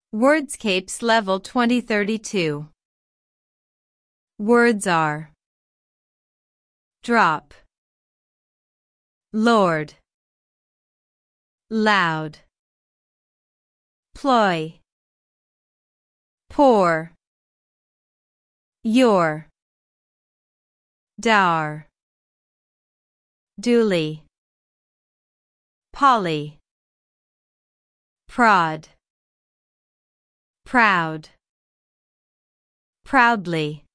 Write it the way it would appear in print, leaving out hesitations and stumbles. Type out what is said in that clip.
Wordscapes Level 2032. Words are drop, lord, loud, ploy, pour, your, dar, duly, poly, prod, proud, proudly.